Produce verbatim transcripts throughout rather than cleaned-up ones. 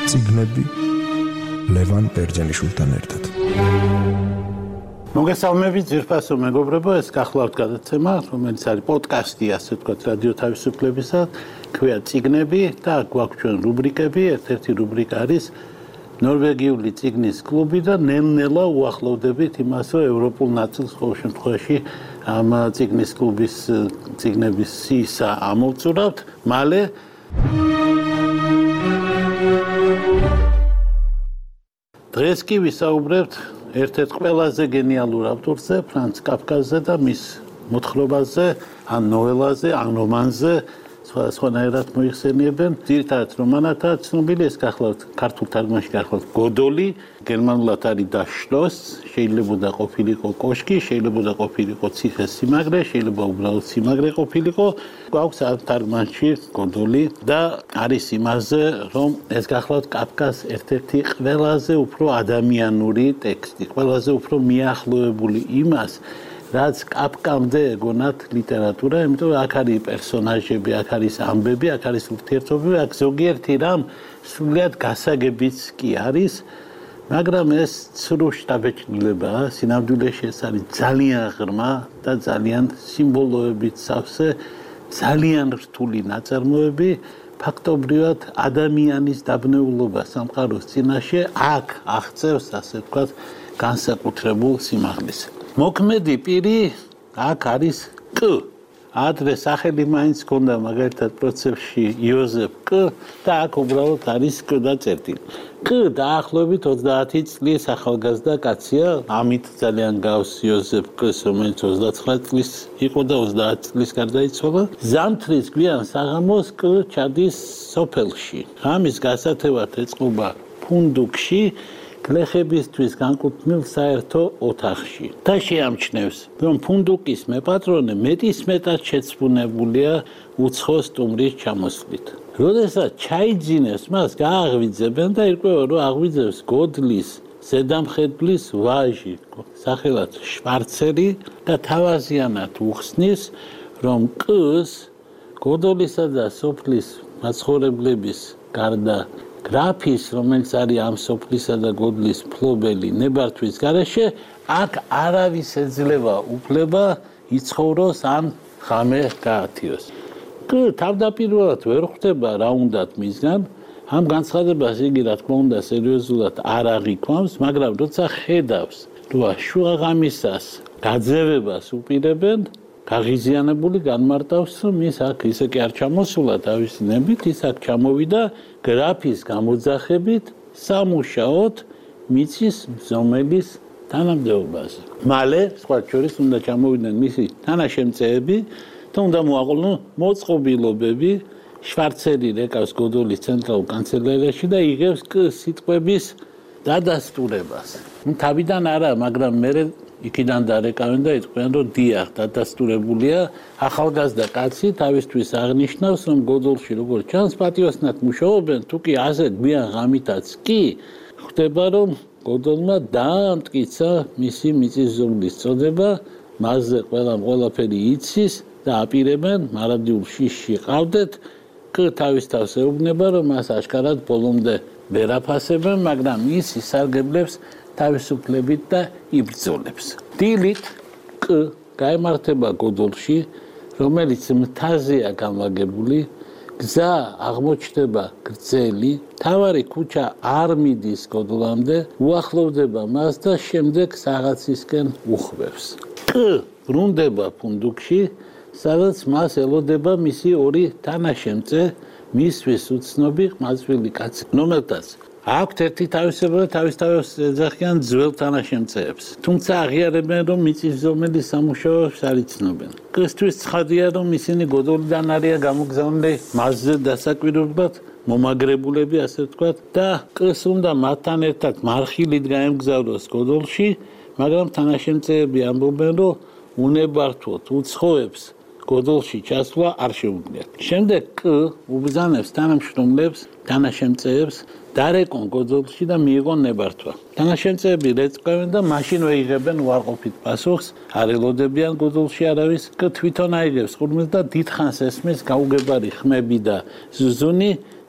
წიგნები ლევან ბერძენიშვილთან ერთად. მოგესალმებით ძვირფასო მეგობრებო, ეს გახლავთ გადაცემა, რომელიც არის პოდკასტი, ასე ვთქვათ, რადიო თავისუფლებისა, ქვია წიგნები და გვაქვს ჩვენ რუბრიკები. ერთ-ერთი რუბრიკა არის ნორვეგიული წიგნის კლუბი და ნელ-ნელა უახლოვდებით იმას, რომ ევროპულ ნაწილს ყოველ შემთხვევაში ამ წიგნის კლუბის წიგნების სიისა ამოვწურავთ. მალე დღეს კი ვისაუბრებთ ერთ-ერთ ყველაზე გენიალურ ავტორზე, ფრანც კაფკაზე და მის მოთხრობაზე, ან ნოველაზე, ან რომანზე, სხვადასხვანაირად მოიხსენიებენ. ძირითადად რომანათაა ცნობილი, ეს გახლავთ ქართულ თარგმანში გახლავთ გოდოლი, გერმანულად არის და შლოს, შეიძლება ყოფილიყო კოშკი, შეიძლება ყოფილიყო ციხე-სიმაგრე, შეიძლება უბრალოდ სიმაგრე ყოფილიყო. გვაქვს ამ თარგმანში გოდოლი და არის იმაზე, რომ ეს გახლავთ კაფკას ერთ-ერთი ყველაზე უფრო ადამიანური ტექსტი, ყველაზე უფრო მიახლოებული იმას, რაც კაფკამდე ეგონათ ლიტერატურა, იმიტომ რომ აქ არის პერსონაჟები, აქ არის ამბები, აქ არის ურთიერთობები, აქ ზოგიერთი რამ სრულიად გასაგებიც კი არის, მაგრამ ეს ცრუ შთაბეჭდილებაა, სინამდვილეში ეს არის ძალიან ღრმა და ძალიან სიმბოლოებით სავსე, ძალიან რთული ნაწარმოები, ფაქტობრივად ადამიანის დაბნეულობა სამყაროს წინაშე აქ აღწევს, ასე ვთქვათ, განსაკუთრებულ სიმაღლეს. მოქმედი პირი აქ არის კ. ადრე სახელი მაინც ჰქონდა მაგალითად პროცესში იოზეფ კ და აქ უბრალოდ არის კ და წერტილი. კ დაახლოებით ოცდაათი წლის ახალგაზრდა კაცია, ამით ძალიან გავს იოზეფ კ-ს, რომელიც ოცდაცხრა წლის იყო და ოცდაათი წლის გარდაიცვალა. ზამთრის გვიან საღამოს კ ჩადის სოფელში. ამის გასათევად ეწყობა ფუნდუკში, გლეხებისთვის განკუთვნილ საერთო ოთახში და შეამჩნევს, რომ ფუნდუკის მეპატრონე მეტისმეტად შეცვუნებულია უცხო სტუმრის ჩამოსვლით. როდესაც ჩაიძინებს, მას გააღვიძებენ და ირკვევა, რომ აღვიძებს გოდლის ზედამხედვლის ვაჟი, სახელად შვარცერი და თავაზიანად უხსნის, რომ კ-ს გოდოლისა და სოფლის მაცხოვრებლების გარდა გრაფის, რომელიც არის ამ სოფლისა და გოდლის მფლობელი ნებართვის გარეშე, აქ არავის ეძლევა უფლება იცხოვროს ან ღამე გაათიოს. კ თავდაპირველად ვერ ხვდება რა უნდათ მისგან, ამ განცხადებას იგი რა თქმა უნდა სერიოზულად არ აღიქვამს, მაგრამ როცა ხედავს, რომ შუაღამისას გაძევებას უპირებენ, გაღიზიანებული განმარტავს, რომ ის აქ ისე კი არ ჩამოსულა თავისი ნებით, ის აქ ჩამოვიდა გრაფის გამოძახებით სამუშაოდ მიწის მზომელის თანამდებობაზე. მალე, სხვა შორის, უნდა ჩამოვიდნენ მისი თანაშემწეები და უნდა მოაყოლონ მოწყობილობები. შვარცერი რეკავს გოდოლის ცენტრალურ კანცელერიაში და იღებს კ სიტყვების დადასტურებას. თავიდან არა, მაგრამ მე იქიდან დარეკავენ და იტყვიან, რომ დიახ, დადასტურებულია ახალგაზრდა კაცი თავისთვის აღნიშნავს, რომ გოდოლში როგორც ჩანს პატიოსნად მუშაობენ, თუ კი ასე გვიან ღამითაც კი ხვდება, რომ გოდოლმა დაამტკიცა მისი მიწის ზომლის წოდება, მასზე ყველამ ყველაფერი იცის და აპირებენ მარადიულ შიშში ყავდეთ, კ თავის თავს ეუბნება, რომ მას აშკარად ბოლომდე ვერ აფასებენ, მაგრამ ის ისარგებლებს თავისუფლებით და იბრძოლებს. დილით კ გაემართება გოდოლში, რომელიც მთაზეა განლაგებული, გზა აღმოჩნდება გრძელი, მთავარი ქუჩა არ მიდის გოდოლამდე, უახლოვდება მას და შემდეგ საღაცისკენ უხვევს. კ ბრუნდება ფუნდუკში, სადაც მას ელოდება მისი ორი თანაშემწე, მისთვის უცნობი ყმაწვილი კაცი, რომელთაც აქვთ ერთი თავისებურება, თავისთავად ეძახიან ძველ თანაშემწეებს. თუმცა აღიარებენ, რომ მიწის ზომელის სამუშაოებს არ იცნობენ. კ-ისთვის ცხადია, რომ ისინი გოდოლიდან არიან გამოგზავნილი მასზე დასაკვირვებლად, მომაგრებულები, ასე ვთქვათ, და კ-ს უნდა მათთან ერთად მარხილით გაემგზავროს გოდოლში, მაგრამ თანაშემწეები ამბობენ, რომ უნებართვოდ უცხოებს გოდოლში ჩასვლა არ შეუძლიათ. შემდეგ კ უბრძანებს თანამშრომლებს, თანაშემწეებს დარეკონ გოდოლში და მიიღონ ნებართვა. თანაშემწეები რეწყვევენ და მაშინვე იღებენ უარყოფით პასუხს, არ ელოდებიან გოდოლში არავის, კ თვითონ აიღებს ყურმილს და დიდხანს ესმის გაუგებარი ხმები და ზუზუნი,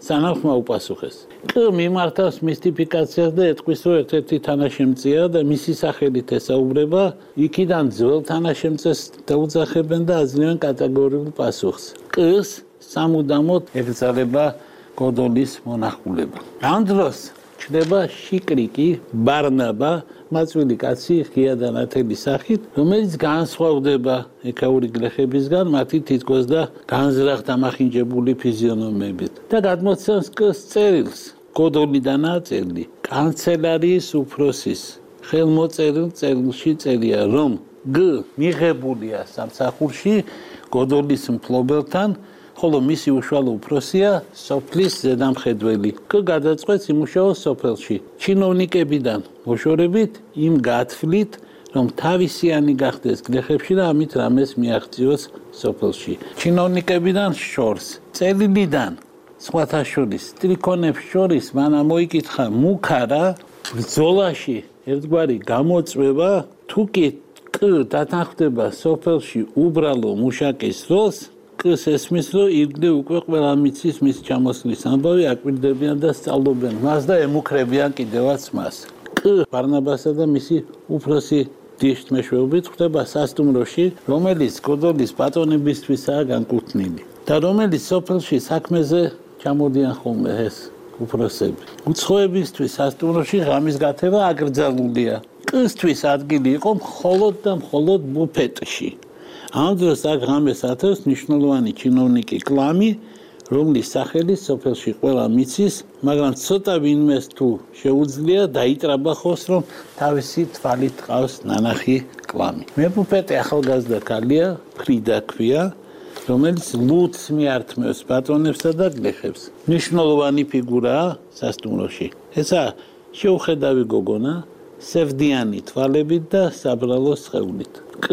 სანამ მოუპასუხეს. კი მიმართავს მისტიფიკაციას და ეთქვის, რომ ერთ-ერთი თანაშემწეა და მისი სახელით ესაუბრება, იქიდან ძველ თანაშემწეს დაუძახებენ და აძლევენ კატეგორიულ პასუხს. კს სამუდამოდ ებრძალება გოდოლის მონახულება. ამ დროს ჩნდება შიკრიკი, ბარნაბა, მაწვილი კაცი ღია და ნათელი სახით, რომელიც განსხვავდება ეკაური გლეხებისგან, მათი თითქოს და განზრახ დამახინჯებული ფიზიონომებით და გადმოცემს კს წერილს, გოდოლიდანაა წერილი, კანცელარიის უფროსის ხელმოწერილ წერილში წერია, რომ გ მიღებულია სამსახურში გოდოლის მფლობელთან, ხოლო მისი უშუალო უფროსია სოფლის ზედამხედველი. კ გადაწყვეტს იმუშაოს სოფელში. ჩინოვნიკებიდან მოშორებით იმ გათვლით, რომ თავისიანი გახდეს გლეხებში და ამით რამეს მიაღწიოს სოფელში. ჩინოვნიკებიდან შორს, წერილიდან სხვათა შორის, ტრიქონებს შორის მან ამოიკითხა მუქარა ბრძოლაში ერთგვარი გამოწვევა, თუ კი კ დათანხმდება სოფელში უბრალო მუშაკის როლს, კს ესმის, რომ ირგვლივ უკვე ყველა მიცის მის ჩამოსვლის ამბავი, აკვირდებიან და სწავლობენ მას და ემუქრებიან კიდევაც მას. კ ბარნაბასა და მისი უფროსი დიშთ მეშვეობით ხვდება სასტუმროში, რომელიც გოდოლის ბატონებისთვისაა განკუთვნილი და რომელიც სოფელში საქმეზე ჩამოდიან ხოლმე ეს უფროსები. უცხოებისთვის სასტუმროში ღამის გათება აკრძალულია. კსთვის ადგილი იყო მხოლოდ და მხოლოდ ბუფეტში. ამ დროს აქ ღამეს ათევს მნიშვნელოვანი ჩინოვნიკი კლამი, რომლის სახელის სოფელში ყველა მიცის, მაგრამ ცოტა ვინმეს თუ შეუძლია დაიტრაბახოს, რომ თავისი თვალით ყავს ნანახი კლამი. მებუფეტე ახალგაზრდა ქალია, ფრიდა ქვია, რომელიც ლუდს მიართმევს ბატონებსა და გლეხებს. მნიშვნელოვანი ფიგურაა სასტუმროში. ესა შეუხედავი გოგონა, სევდიანი თვალებით და საბრალო სხეულით. კ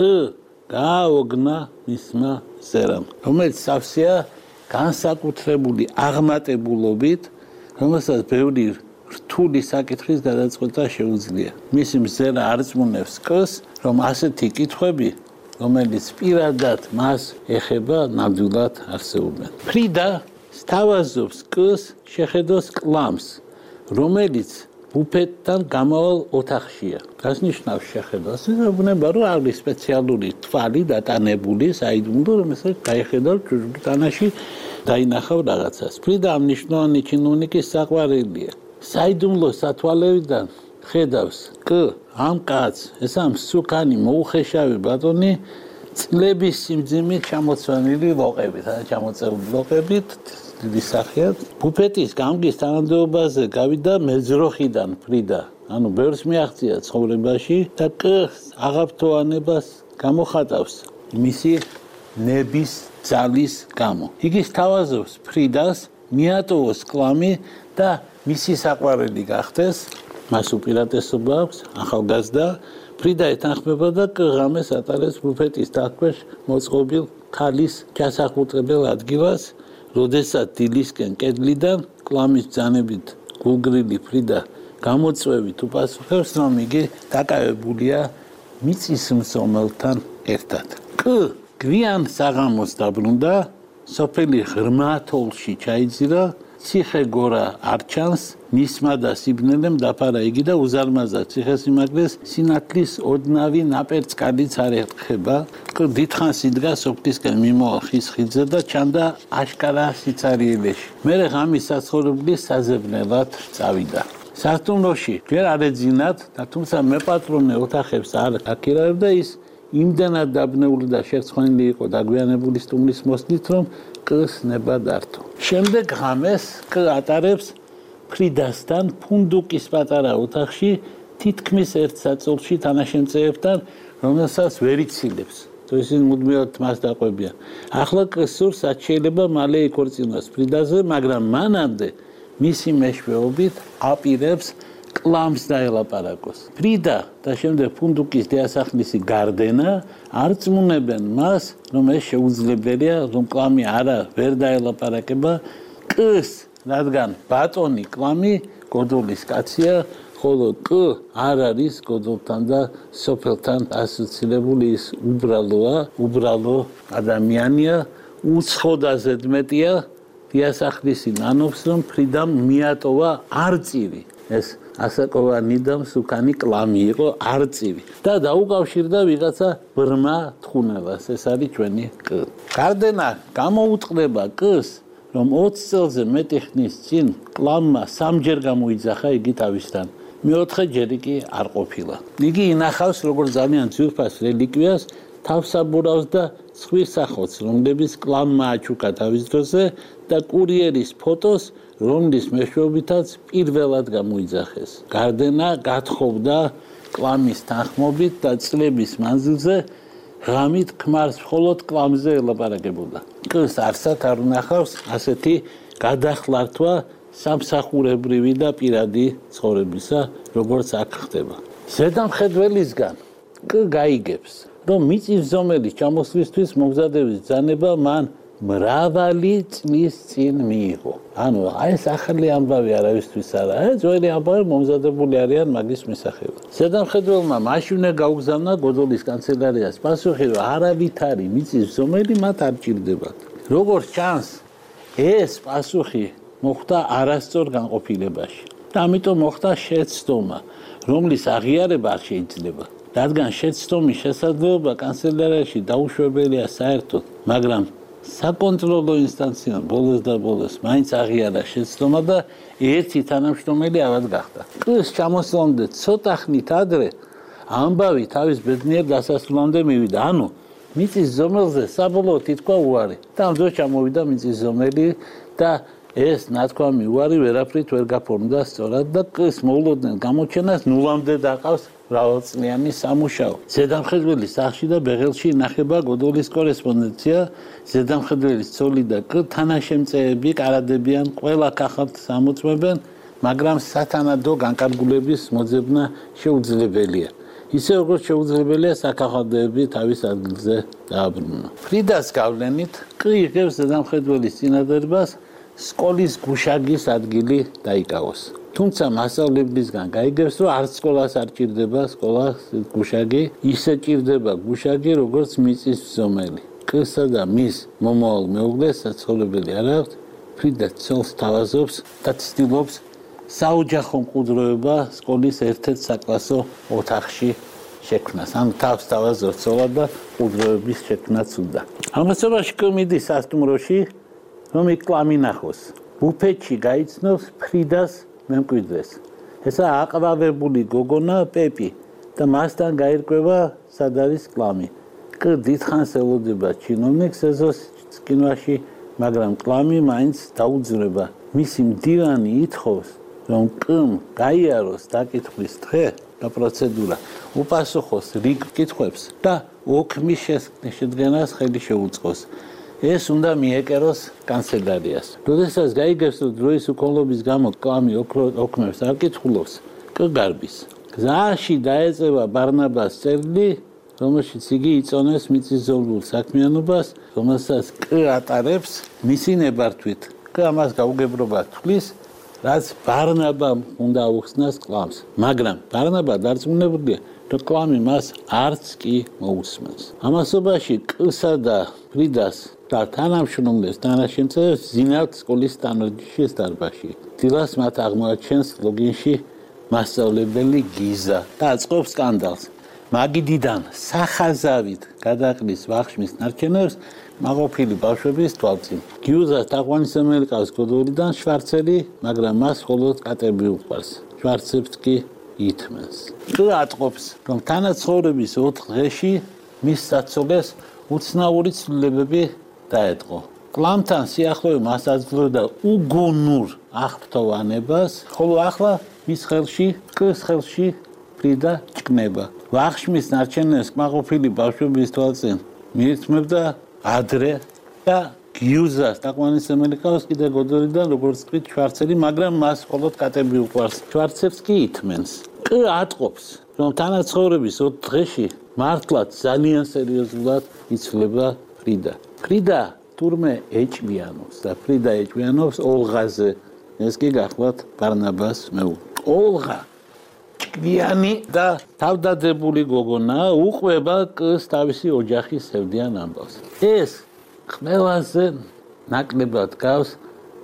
გააოგნა მისმა ზერამ, რომელიც სავსეა განსაკუთრებული აღმატებულობით, რომელსაც ბევრი რთული საკითხის გადაწყვეტა შეუძლია. მისი მზერა არწმუნებს კს, რომ ასეთი კითხვები, რომელიც პირადად მას ეხება, ნამდვილად არსებობენ. ფრიდა სთავაზობს კს შეხედოს კლამს, რომელიც ბუფეტთან გამავალ ოთახშია. Das ნიშნავს შეხედოს, ბუნება რომ არის სპეციალური თვალი დატანებული, საიდუმლო, რომელსაც დაიხედავ ჯუჯუტანაში დაინახავ რაღაცას. ფრიდა ამ მნიშვნელოვანი ჩინოვნიკის საყვარელია. საიდუმლო სათვალევიდან ხედავს კ ამ კაცს, ეს ამ სუკანი მოუხეშავი ბატონი წლების სიმძიმით ჩამოცვენილი ლოყებით, ან ჩამოწეული ლოყებით დიდი სახიათ. ბუფეტის გამგის თანამდებობაზე გავიდა მეძროხიდან ფრიდა. ანუ ბევრს მიაღწია ცხოვრებაში და კს აღაფრთოვანებას გამოხატავს მისი ნების ძალის გამო. იგი სთავაზობს ფრიდას მიატოვოს კლამი და მისი საყვარელი გახდეს, მას უპირატესობა აქვს, ახალგაზრდა. ფრიდა ეთანხმება და კ ღამეს ატარებს ბუფეტის დათქვეშ მოწყობილ ქალის ჩასახუტებელ ადგილას, როდესაც დილისკენ კედლიდან კლამის ბრძანებით გულგრილი ფრიდა გამოწვევით უპასუხებს, რომ იგი დაკავებულია მიწის მზომელთან ერთად. კ გვიან საღამოს დაბრუნდა, სოფელი ღრმა თოვლში ჩაიძირა, ციხე გორა არ ჩანს, ნისმა და სიბნელემ დაფარა იგი და უზარმაზად ციხესიმაგრეს სინათლის ოდნავი ნაპერწკალიც არ ეხება. დიდხანს იდგა სოფლისკენ მიმოვალ ხის ხიდზე და ჩანდა აშკარა სიცარიელეში. მერე ღამის საცხოვრებლის საზებნელად წავიდა. სასტუმროში ჯერ არ ეძინათ და თუმცა მეპატრონე ოთახებს არ აკირავებდა, ის იმდენად დაბნეული და შერცხვენილი იყო დაგვიანებული სტუმრის მოსვლით, რომ კს ნება დართო. შემდეგ ღამეს კ ატარებს ფრიდასთან ფუნდუკის პატარა ოთახში, თითქმის ერთ საწოლში თანაშემწეებთან, რომელსაც ვერ იცილებს. ისინი მუდმივად მას დაყვებიან. ახლა კ სურს რაც შეიძლება მალე იქორწინოს ფრიდაზე, მაგრამ მანამდე მისი მეშვეობით აპირებს კლამს დაელაპარაკოს. ფრიდა და შემდეგ ფუნდუკის დიასახლისი გარდენა არწმუნებენ მას, რომ ეს შეუძლებელია, რომ კლამი არა ვერ დაელაპარაკება კს, რადგან ბატონი კლამი გოდოლის კაცია, ხოლო კ არ არის გოდოლთან და სოფელთან ასოცირებული, ის უბრალოა, უბრალო ადამიანია, უცხო და ზედმეტია, დიასახლისი ნანობს, რომ ფრიდამ მიატოვა არწივი. ეს ასაკოვანი და მსუქანი კლამი იყო არწივი და დაუკავშირდა ვიღაცა ბრმა თხუნელას. ეს არის ჩვენი კ. გარდენა გამოუწყდება კ-ს, რომ ოცი წელზე მეტი ხნის წინ კლამმა სამჯერ გამოიძახა იგი თავისთან. მეოთხე ჯერი კი არ ყოფილა. იგი ინახავს როგორც ძალიან ძვირფას რელიკვიას თავსაბურავს და ცხვირ სახოts, რომლებიც კლამმა აჩუქა თავის დროზე და კურიერის ფოტოს, რომლის მეშვეობითაც პირველად გამოიძახეს. გარდენა გათხოვდა კლამის თანხმობით და წლების მანძილზე ღამით ქმარს მხოლოდ კლამზე ელაპარაკებოდა. კ-ს არსად არ უნახავს ასეთი გადახლართვა სამსახურებრივი და პირადი ცხოვრებისა, როგორც აქ ხდება. ზედამხედველისგან კ გაიგებს, რომ მიწისძომელის ჩამოსვლისთვის მომზადების ბრძანება მან მრავალი წლის წინ მიიღო. ანუ აი ეს ახალი ამბავი არავისთვის არა, ეს ძველი ამბავი მომზადებული არიან მაგის მისახელად. ზედამხედველმა მაშინვე გაუგზავნა გოდოლის კანცელარიას პასუხი, რომ არავითარი მიწისძომელი მათ არ ჭირდებათ. როგორც ჩანს, ეს პასუხი მოხდა არასწორ განყოფილებაში და ამიტომ მოხდა შეცდომა, რომლის აღიარება არ შეიძლება. რადგან შეცდომის შესაძლებლობა კანცელარიაში დაუშვებელია საერთოდ, მაგრამ საკონტროლო ინსტანციამ ბოლოს და ბოლოს მაინც აღიარა შეცდომა და ერთი თანამშრომელი ავად გახდა. ეს ჩამოსვლამდე ცოტა ხნით ადრე ამბავი თავის ბედნიერ დასასრულამდე მივიდა. ანუ მიწისძომელზე საბოლოოდ ითქვა უარი და ამ დროს ჩამოვიდა მიწისძომელი და ეს ნათქვამი უარი ვერაფრით ვერ გაფორმდა სწორად და კ-ს მოულოდნელ გამოჩენას ნულამდე დაყავს მრავალწლიანი სამუშაო. ზედამხედველის სახლში და ბეღელში ინახება გოდოლის კორესპონდენცია. ზედამხედველის ცოლი და კ თანაშემწეები კარადებიან, ყველა კახალთ ამოწმებენ, მაგრამ სათანადო განკარგულების მოძებნა შეუძლებელია. ისე როგორც შეუძლებელია საკახალდეები თავის ადგილზე დააბრუნონ. ფრიდას გავლენით კ იღებს ზედამხედველის წინადადებას სკოლის გუშაგის ადგილი დაიკავოს. თუმცა მასწავლებლისგან გაიგებს, რომ არც სკოლას არ ჭირდება სკოლას გუშაგი, ისე ჭირდება გუშაგი, როგორც მიწისძომელი. კ-სა და მის მომავალ მეუღლეს საცხოვრებელი არ აქვს. ფრიდა ცოლს თავაზობს და ცდილობს საოჯახო მყუდროება სკოლის ერთ-ერთ საკლასო ოთახში შექმნას. ანუ თავს თავაზობს ცოლა და მყუდროების შექმნაც უნდა. ამასობაში კ მიდის სასტუმროში, რომ იქ კლამი ნახოს. ბუფეტში გაიცნობს ფრიდას მემკვიდრეს. ესა აყვავებული გოგონა პეპი და მასთან გაირკვევა სად არის კლამი. კ დიდხანს ელოდება ჩინოვნიკს ეზოს წკინვაში, მაგრამ კლამი მაინც დაუძრება. მისი მდივანი ითხოვს, რომ კ-მ გაიაროს დაკითხვის დღე და პროცედურა, უპასუხოს რიგ კითხვებს და ოქმის შედგენას ხელი შეუწყოს. ეს უნდა მიეკეროს კანცელარიას. როდესაც გაიგებს, რომ დროის უკოლობის გამო კლამი ოქმებს არ კითხულობს, კ გარბის. გზაში დაეწევა ბარნაბას წერილი, რომელშიც იგი იწონეს მიწისძვრულ საქმიანობას, რომელსაც კ ატარებს მისი ნებართვით. კ ამას გაუგებრობა თვლის, რაც ბარნაბამ უნდა აუხსნას კლამს. მაგრამ ბარნაბა დარწმუნებულია, რომ კლამი მას არც კი მოусმენს. ამასობაში კ-სა და ფრიდას და თანამშრომლებს თანაშემწეებს ზინავთ სკოლის სტანდარტის დარბაზში. დილას მათ აღმოაჩენს ლოგინში მასწავლებელი გიზა და აწყობს სკანდალს. მაგიდიდან სახაზავით გადაყრის ვახშმის ნარჩენებს მაყოფილი ბავშვების თვალწინ. გიუზას თაყვანისმცემელი ყავს გოდოლიდან შვარცელი, მაგრამ მას მხოლოდ კატები უყვარს. შვარცებს კი ითმენს. კ ატყობს, რომ თანაცხოვრების ოთხ დღეში მის საცოლეს უცნაური ცვლილებები დაეტყო. კლამთან სიახლოვე მას აძლევდა უგუნურ აღფრთოვანებას, ხოლო ახლა მის ხელში, კ-ს ხელში ფრიდა ჭკნება. ვახშმის ნარჩენებს კმაყოფილი ბავშვების თვალწინ მიირთმევდა ადრე და გიუზას თაყვანისმცემელი ყავს კიდე გოდოლიდან, როგორც თქვით, შვარცელი, მაგრამ მას მხოლოდ კატები უყვარს. შვარცებს კი ითმენს. კ ატყობს, რომ თანაცხოვრების ოთხ დღეში მართლაც ძალიან სერიოზულად იცვლება ფრიდა. ფრიდა თურმე ეჭვიანობს და ფრიდა ეჭვიანობს ოლღაზე. ეს კი გახლავთ ბარნაბას მეუღლე. ოლღა ჭკვიანი და თავდადებული გოგონა უყვება კ-ს თავისი ოჯახის სევდიან ამბავს. ეს ყველაზე ნაკლებად გავს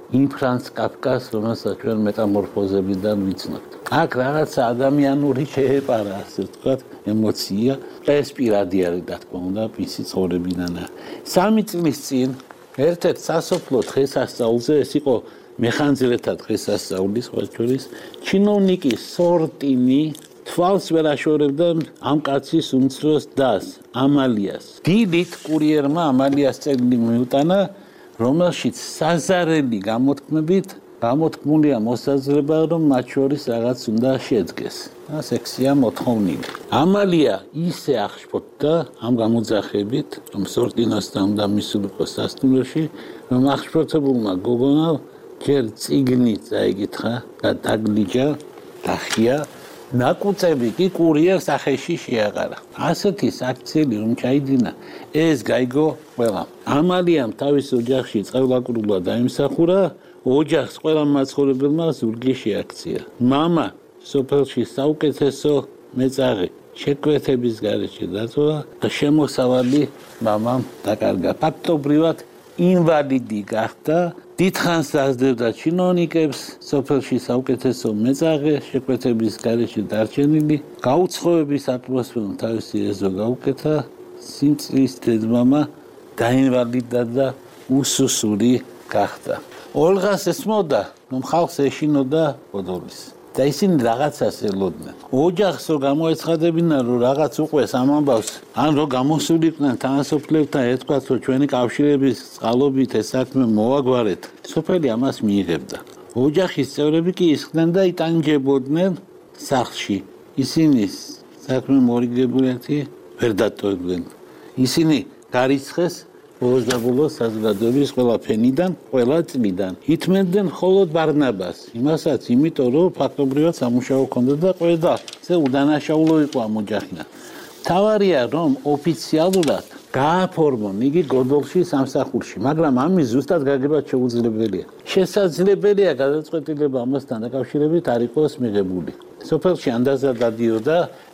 იმ ფრანც კაფკას, რომელსაც ჩვენ მეტამორფოზებიდან ვიცნობთ. აქ რაღაცა ადამიანური შეეპარა, ასე ვთქვათ, ემოცია, ეს პირადი არის, რა თქმა უნდა, მისი ცხოვრებიდან. სამი წლის წინ ერთ-ერთ სასოფლო დღესასწაულზე, ეს იყო მეხანძრეთა დღესასწაული, სხვა შორის, ჩინოვნიკის სორტინი თვალს ვერ აშორებდა ამ კაცის უმცროს დას, ამალიას. დილით კურიერმა ამალიას წერილი მიუტანა, რომელშიც საზარელი გამოთქმებით გამოთქმულია მოსაზრება, რომ მათ შორის რაღაც უნდა შედგეს. ეს ექსია მოთხოვნილი. ამალია ისე აღშფოთდა ამ გამოძახებით, რომ სორტინასთან უნდა მისულიყო სასტუმროში, რომ აღშფოთებულმა გოგონამ ჯერ წიგნით წაიკითხა და დაგლიჯა, დახია. ნაკუწები კი კურიერს სახეში შეაყარა. ასეთი საქციელი რომ ჩაიდინა, ეს გაიგო ყველა. ამალიამ თავის ოჯახში წყევლაკრულად დაიმსახურა, ოჯახს ყველა მაცხოვრებელმა ზურგი შეაქცია. მამა სოფელში საუკეთესო მეწაღი შეკვეთების გარეშე დაწვა და შემოსავალი მამამ დაკარგა. ფაქტობრივად ინვალიდი გახდა. დიდხანს დაძლებდა ჩინოვნიკებს, სოფელში საუკეთესო მეწაღე შეკვეთების გარეშე დარჩენილი, გაუცხოების ატმოსფერომ თავისი ეზო გაუკეთა, სიმწრის დედმამა დაინვალიდა და უსუსური გახდა. ოლღას ესმოდა, რომ ხალხს ეშინოდა პოდოლის. და ისინი რაღაცას ელოდნენ. ოჯახს რო გამოეცხადებინა, რომ რაღაც უყვეს ამ ამბავს, ან რო გამოსულიყვნენ თანასოფლებთან, ეთქვათ, რომ ჩვენი კავშირების წყალობით ეს საქმე მოვაგვარეთ. სოფელი ამას მიიღებდა. ოჯახის წევრები კი ისხდნენ და იტანჯებოდნენ სახლში. ისინი საქმე მორიგებულეთი ვერ დატოვებდნენ. ისინი გარიცხეს ბოლოს და ბოლოს საზოგადოების ყველა ფენიდან, ყველა წლიდან. ითმენდნენ მხოლოდ ბარნაბას, იმასაც, იმიტომ რომ ფაქტობრივად სამუშაო ჰქონდა და ყველა ზე უდანაშაულო იყო ამ ოჯახიდან. თავარია რომ ოფიციალურად გააფორმონ იგი გოდოლში სამსახურში, მაგრამ ამის ზუსტად გაგება შეუძლებელია. შესაძლებელია გადაწყვეტილება ამასთან დაკავშირებით არ იყოს მიღებული. სოფელში ანდაზა დადიოდა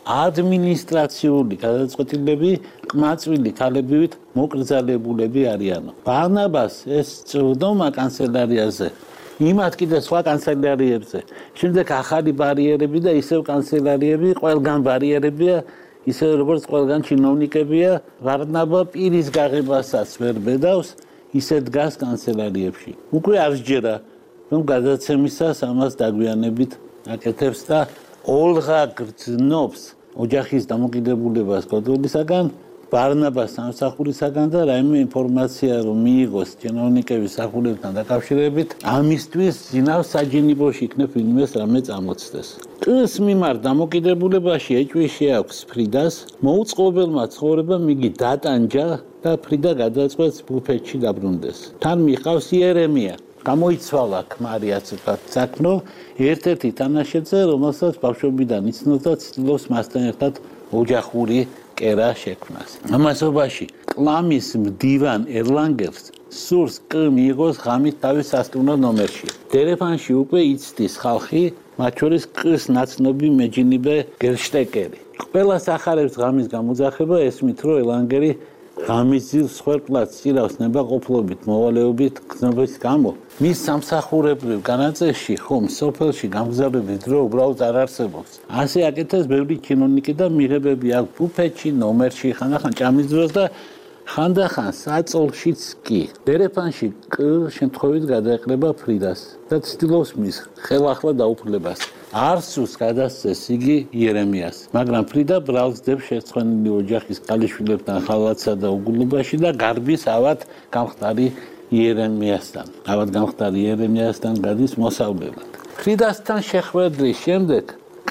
ადმინისტრაციული გადაწყვეტილები ყმაწვილი ქალებივით მოკრძალებულები არიანო. ბარნაბას ეს წვდომა კანცელარიაზე, იმათ კიდე სხვა კანცელარიებზე, შემდეგ ახალი ბარიერები და ისევ კანცელარიები, ყველგან ბარიერებია, ისე როგორც ყველგან ჩინოვნიკებია, ბარნაბა პირის გაღებასაც ვერ ბედავს, ისე დგას კანცელარიებში. უკვე არ სჯერა, რომ გადაცემისას ამას დაგვიანებით აკეთებს და ოლღა გრძნობს ოჯახის დამოკიდებულებას გოდოლისაგან, ბარნაბას სამსახურისაგან და რაიმე ინფორმაცია რომ მიიღოს ჩინოვნიკების სახურებთან დაკავშირებით, ამისთვის ძინავს საჯინიბოში იქნებ ვინმეს რამე წამოწდეს. კს მიმართ დამოკიდებულებაში ეჭვი შეაქვს ფრიდას, მოუწყობელმა ცხოვრებამ იგი დატანჯა და ფრიდა გადაწყვეტს ბუფეტში დაბრუნდეს. თან მიყავს იერემია. გამოიცვალა ქმარიაც ვთქვათ საქმრო, ერთ-ერთი თანაშეწე, რომელსაც ბავშვობიდან იცნობდა, ცდილობს მასთან ერთად ოჯახური კერა შექმნას. ამასობაში კლამის მდივან ერლანგერს სურს კ მიიღოს ღამით თავის სასტუმრო ნომერში. ტელეფონში უკვე იცდის ხალხი, მათ შორის კს ნაცნობი მეჯინიბე გერშტეკერი. ყველას ახარებს ღამის გამოძახება, ესმით რომ ერლანგერი ღამის სხვერპლად წირავს ნებაყოფლობით, მოვალეობით, გზნობის გამო. მის სამსახურებრივ განაწესში ხომ სოფელში გამგზავრების დრო უბრალოდ არ არსებობს. ასე აკეთებს ბევრი ჩინოვნიკი და მიღებები აქვს ბუფეტში, ნომერში, ხანდახან ჭამის დროს და ხანდახან საწოლშიც კი. ტელეფონში კ შემთხვევით გადაეყრება ფრიდას და ცდილობს მის ხელახლა დაუფლებას. არსუს გადასცეს იგი იერემიას, მაგრამ ფრიდა ბრალსდებს შეცხენილი ოჯახის კალიშვილებთან ხალათსა და უგულობაში და გარბის ავად გამხდარი იერემიასთან. ავად გამხდარი იერემიასთან გადის მოსავლელად. ფრიდასთან შეხვედრის შემდეგ კ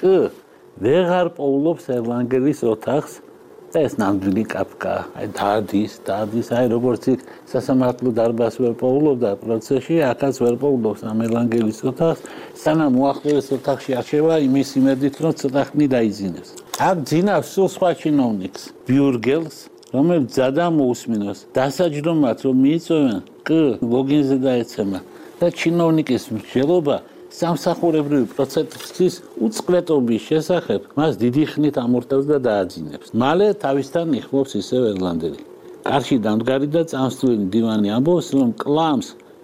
ვეღარ პოულობს ერლანგერის ოთახს და ეს ნამდვილი კაფკა, აი დადის, დადის, აი როგორც იქ სასამართლო დარბაზს ვერ პოულობდა პროცესში, აქაც ვერ პოულობს ამ ერლანგერის ოთახს, სანამ უახლოეს ოთახში არჩევა იმის იმედით, რომ ცოტა ხნი დაიძინებს. აქ ძინავს სულ სხვა ჩინოვნიკს, ბიურგელს, რომელიც ძადა მოусმინოს, დასაჯდომად რომ მიიწვევენ, კ ლოგინზე დაეცემა და ჩინოვნიკის მსჯელობა სამსახურებრივი პროცესის უწყლეტობის შესახებ მას დიდი ხნით ამორთავს და დააძინებს. მალე თავისთან იხმობს ისევ ერლანდერი. კარში დამდგარი და წამსვლელი დივანი ამბობს, რომ კლამს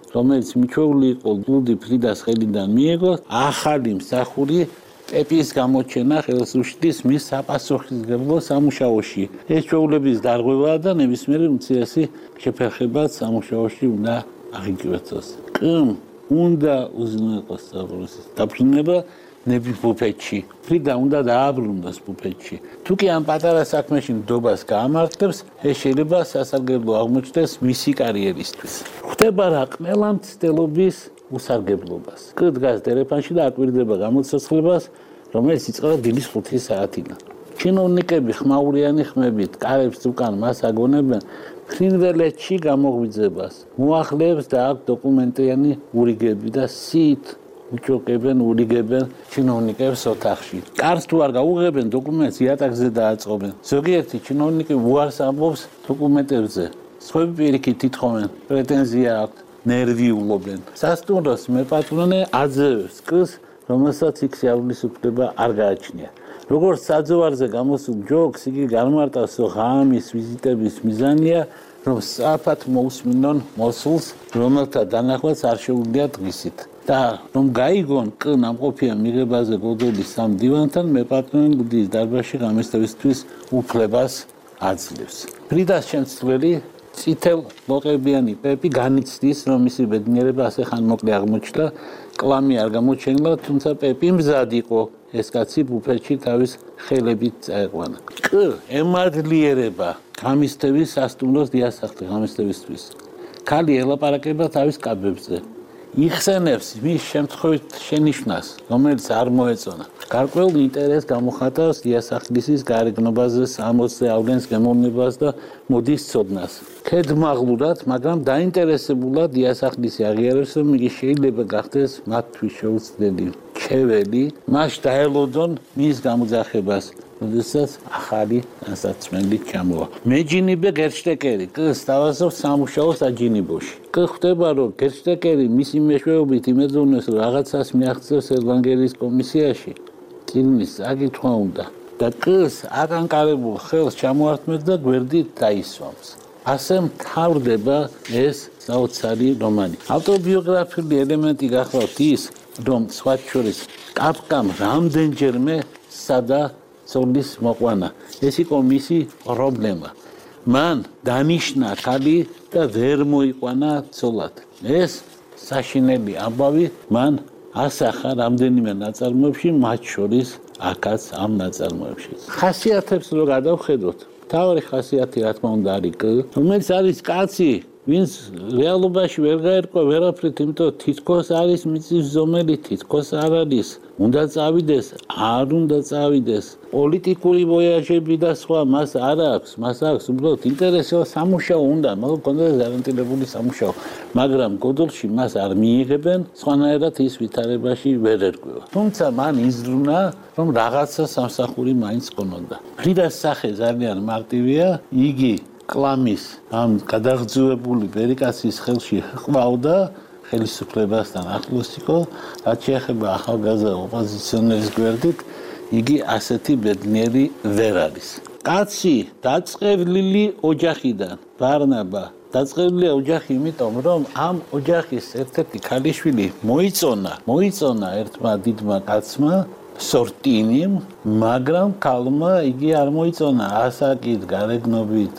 რომელიც მიჩვეული იყო ლუდი ფრიდას ხელიდან მიიღო, ახალი მსახური პეპის გამოჩენა ხელს უშლის მის საპასუხისმგებლო სამუშაოში. ეს ჩვეულების დარღვევაა და ნებისმიერი უმცირესი შეფერხებაც სამუშაოში უნდა აღიკვეცოს. კმ უნდა უზრუნველყოს საბრძოლოს დაბრუნება ნების ბუფეტში. ფრიდა უნდა დააბრუნოს ბუფეტში. თუ კი ამ პატარა საქმეში ნდობას გაამართლებს, ეს შეიძლება სასარგებლო აღმოჩნდეს მისი კარიერისთვის. ხდება რა ყველა მცდელობის უსარგებლობას. დგას დერეფანში და აკვირდება გამოცოცხლებას, რომელიც იწყება დილის ხუთი საათიდან. ჩინოვნიკები ხმაურიანი ხმებით კარებს უკან მას აგონებენ ფრინველეთში გამოღვიძებას. მოახლეებს და აქვს დოკუმენტიანი ურიგები და სით უჭოკებენ, ურიგებენ ჩინოვნიკებს ოთახში. კარს თუ არ გაუღებენ დოკუმენტს იატაკზე დააწყობენ. ზოგიერთი ჩინოვნიკი უარს ამბობს დოკუმენტებზე. სხვები პირიქით თითხოვენ, პრეტენზია აქვს, ნერვიულობენ. სასტუმროს მეპატრონე აძლევს სკს, რომელსაც იქ სიავლის უფლება არ გააჩნია. როგორც საძოვარზე გამოსულ ჯოგს, იგი განმარტავს, რომ ღამის ვიზიტების მიზანია, რომ სწრაფად მოусმინონ მოსულს, რომელთა დანახვაც არ შეუძლია დღისით. და რომ გაიგონ კ ნამყოფია მიღებაზე გოდოლის სამ დივანთან, მეპატრონე ლუდის დარბაზში ღამესთავისთვის უფლებას აძლევს. ფრიდას შემცვლელი წითელ ლოყებიანი პეპი განიცდის, რომ მისი ბედნიერება ასე ხანმოკლე აღმოჩნდა, კლამი არ გამოჩენილა, თუმცა პეპი მზად იყო ეს კაცი ბუფეტში თავის ხელებით წაეყვანა. კ ემადლიერება ღამისთების სასტუმროს დიასახლი ღამესთებისთვის. ქალი ელაპარაკება თავის კაბებზე. იხსენებს მის შემთხვევით შენიშვნას, რომელიც არ მოეწონა. გარკვეულ ინტერესს გამოხატავს დიასახლისის გარეგნობაზე, სამოცზე ავლენს გემოვნებას და მოდის ცოდნას. ქედმაღლურად, მაგრამ დაინტერესებულად დიასახლისი აღიარებს, რომ იგი შეიძლება გახდეს მათთვის შეუცვლელი ჩეველი, მას დაელოდონ მის გამოძახებას. როდესაც ახალი დასაცმელი ჩამოვა. მეჯინიბე გერშტეკერი, კ სთავაზობს სამუშაოს აჯინიბოში. კ ხვდება, რომ გერშტეკერი მისი მეშვეობით იმედოვნებს, რომ რაღაცას მიაღწევს ევანგელიის კომისიაში. წიგნის საკითხვა უნდა. და კ-ს აკანკარებულ ხელს ჩამოართმევს და გვერდით დაისვამს. ასე მთავრდება ეს საოცარი რომანი. ავტობიოგრაფიული ელემენტი გახლავთ ის, რომ სხვა შორის კაფკამ რამდენჯერმე სადა ცოლის მოყვანა. ეს იყო მისი პრობლემა. მან დანიშნა ქალი და ვერ მოიყვანა ცოლად. ეს საშინელი ამბავი მან ასახა რამდენიმე ნაწარმოებში, მათ შორის აქაც ამ ნაწარმოებში. ხასიათებს რო გადავხედოთ, თავი ხასიათი რა თქმა უნდა არის კ, რომელიც არის კაცი, ვინც რეალობაში ვერ გაერკვა ვერაფრით, იმიტომ თითქოს არის მიწის ზომელი, თითქოს არ არის. უნდა წავიდეს, არ უნდა წავიდეს. პოლიტიკური ვოიაჟები და სხვა მას არ აქვს, მას აქვს უბრალოდ ინტერესი სამუშაო უნდა, მაგრამ კონდეს გარანტირებული სამუშაო. მაგრამ გოდოლში მას არ მიიღებენ, სხვანაირად ის ვითარებაში ვერ ერკვევა. თუმცა მან იზრუნა, რომ რაღაცა სამსახური მაინც ყონოდა. ფრიდას სახე ძალიან მარტივია, იგი კლამის ამ გადაღძუებული ბერიკაცის ხელში ჰყავდა, ხელისუფლებასთან ახლოს იყო, რაც შეეხება ახალგაზრდა ოპოზიციონერის გვერდით, იგი ასეთი ბედნიერი ვერ არის. კაცი დაწყევლილი ოჯახიდან, ბარნაბა, დაწყევლილია ოჯახი იმიტომ, რომ ამ ოჯახის ერთ-ერთი ქალიშვილი მოიწონა, მოიწონა ერთმა დიდმა კაცმა, სორტინიმ, მაგრამ ქალმა იგი არ მოიწონა ასაკით, გარეგნობით,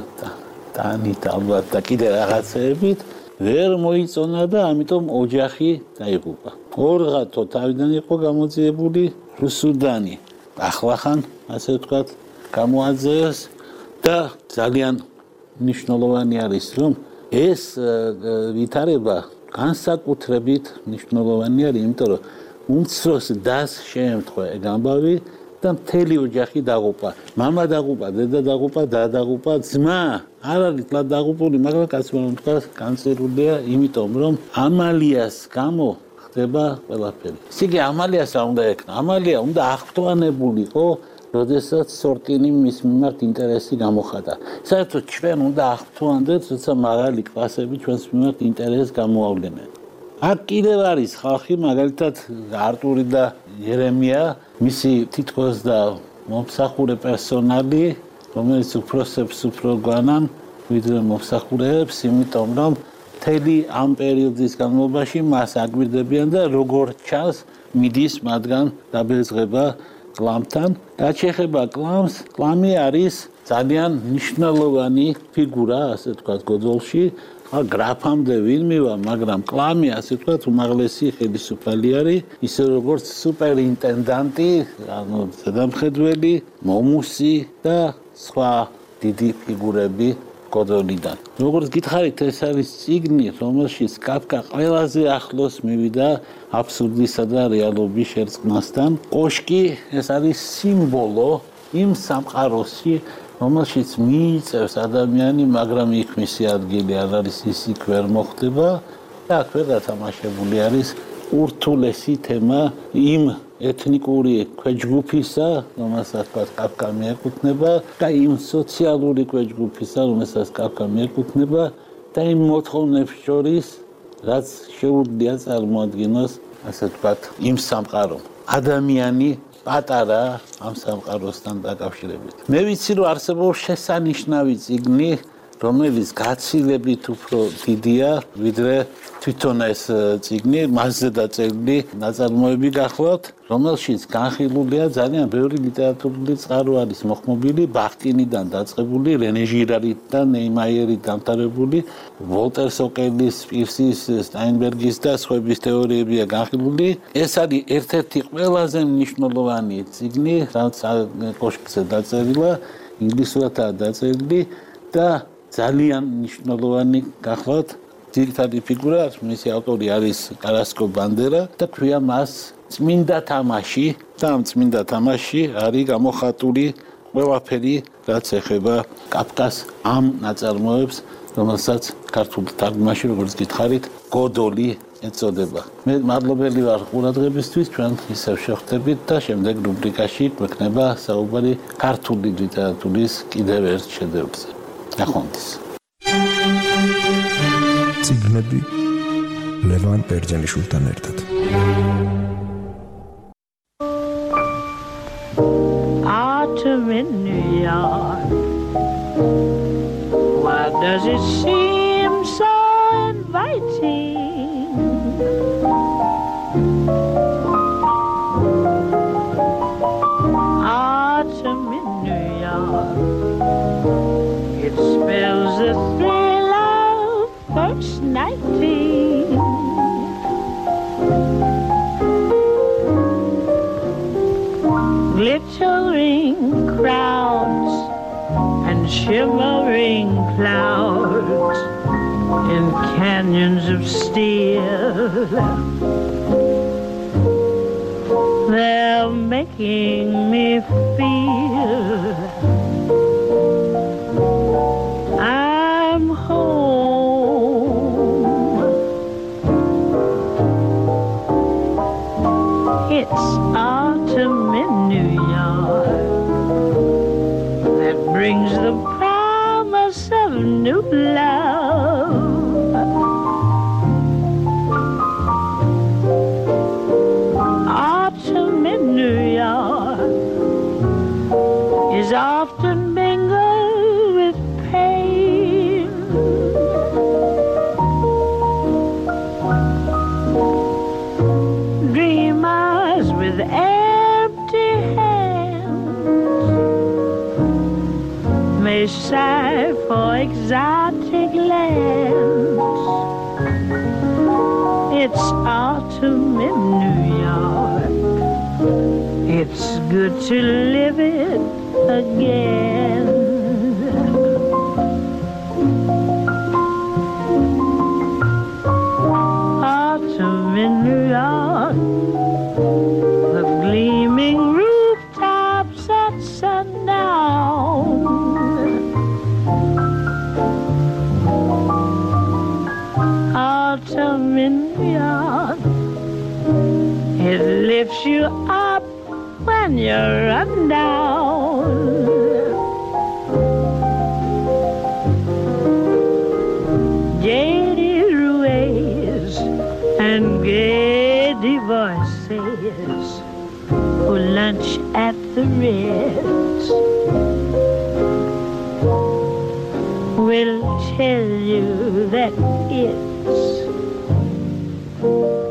ტანით ალბათ და კიდე რაღაცეებით, ვერ მოიწონა და ამიტომ ოჯახი დაიღუპა. ორღათო თავიდან იყო გამოძიებული რუსუდანი. ახლახან, ასე ვთქვათ, გამოაძევეს და ძალიან მნიშვნელოვანი არის, რომ ეს ვითარება განსაკუთრებით მნიშვნელოვანი არის, იმიტომ რომ უმცროს დას შეემთხვა ეგ ამბავი და მთელი ოჯახი დაღუპა. მამა დაღუპა, დედა დაღუპა, და დაღუპა, ძმა არ არის თლა დაღუპული, მაგრამ კაცმა რომ თქვა განწერულია, იმიტომ რომ ამალიას გამო ხდება ყველაფერი. ისე კი ამალიას არ უნდა ექნა, ამალია უნდა აღფრთოვანებულიყო, როდესაც სორტინი მის მიმართ ინტერესი გამოხატა. საერთოდ ჩვენ უნდა აღფრთოვანდეთ, როცა მაღალი კლასები ჩვენს მიმართ ინტერესს გამოავლენენ. აქ კიდევ არის ხალხი, მაგალითად არტური და იერემია, მისი თითქოს და მომსახურე პერსონალი, რომელიც უფროსებს უფრო გვანან, ვიდრე მომსახურეებს, იმიტომ რომ მთელი ამ პერიოდის განმავლობაში მას აგვირდებიან და როგორც ჩანს, მიდის მათგან დაბეჭდება კლამთან. რაც შეეხება კლამს, კლამი არის ძალიან მნიშვნელოვანი ფიგურა, ასე ვთქვათ, გოდოლში. გრაფამდე ვინმევა, მაგრამ კლამი, ასე ვთქვათ, უმაღლესი ხელისუფალი არის, ისე როგორც სუპერინტენდანტი, ანუ ზედამხედველი, მომუსი და სხვა დიდი ფიგურები გოდოლიდან. როგორც გითხარით, ეს არის წიგნი, რომელშიც კაფკა ყველაზე ახლოს მივიდა აბსურდისა და რეალობის შერწყმასთან. კოშკი ეს არის სიმბოლო იმ სამყაროსი, რომელშიც მიიწევს ადამიანი, მაგრამ იქ მისი ადგილი არ არის, ის იქ ვერ მოხდება და აქ ვერ გათამაშებული არის ურთულესი თემა იმ ეთნიკური ქვეჯგუფისა, რომელსაც კაფკა მიეკუთვნება და იმ სოციალური ქვეჯგუფისა, რომელსაც კაფკა მიეკუთვნება და იმ მოთხოვნებს შორის, რაც შეუძლია წარმოადგინოს, ასე ვთქვათ, იმ სამყარომ. ადამიანი პატარა ამ სამყაროსთან დაკავშირებით. მე ვიცი, რომ არსებობს შესანიშნავი წიგნი, რომელიც გაცილებით უფრო დიდია, ვიდრე თვითონ ეს წიგნი, მასზე დაწერილი ნაწარმოები გახლავთ, რომელშიც განხილულია ძალიან ბევრი ლიტერატურული წყარო არის მოხმობილი, ბახტინიდან დაწყებული, რენე ჟირარით და ნეიმაიერით დამთავრებული, ვოლტერ სოკელის, პირსის, სტაინბერგის და სხვების თეორიებია განხილული. ეს არის ერთ-ერთი ყველაზე მნიშვნელოვანი წიგნი, რაც კოშკზე დაწერილა, ინგლისურადაა დაწერილი და ძალიან მნიშვნელოვანი გახლავთ. ძირითადი ფიგურა, მისი ავტორი არის კარასკო ბანდერა და ქვია მას წმინდა თამაში და ამ წმინდა თამაში არის გამოხატული ყველაფერი, რაც ეხება კაფკას ამ ნაწარმოებს, რომელსაც ქართულ თარგმანში, როგორც გითხარით, გოდოლი ეწოდება. მე მადლობელი ვარ ყურადღებისთვის, ჩვენ ისევ შევხვდებით და შემდეგ რუბრიკაში გვექნება საუბარი ქართული ლიტერატურის კიდევ ერთ შედევრზე. ნახვამდის. წიგნები ლევან ბერძენიშვილთან ერთად. Autumn in New York. Why does it seem so inviting? Autumn in New York. It spells the thrill of first nighting. Glittering crowds and shimmering clouds in canyons of steel. They're making me feel I'm home. It's autumn in New York that brings the promise of new love. Autumn in New York is often mingled with pain. Dreamers with empty hands may sigh for exotic lands. It's autumn in New York. It's good to live it again. Autumn in New York, the gleaming rooftops at sundown. Autumn in New York, it lifts you up when you're run down. Jady Ruiz and gay divorces who lunch at the Ritz will tell you that it's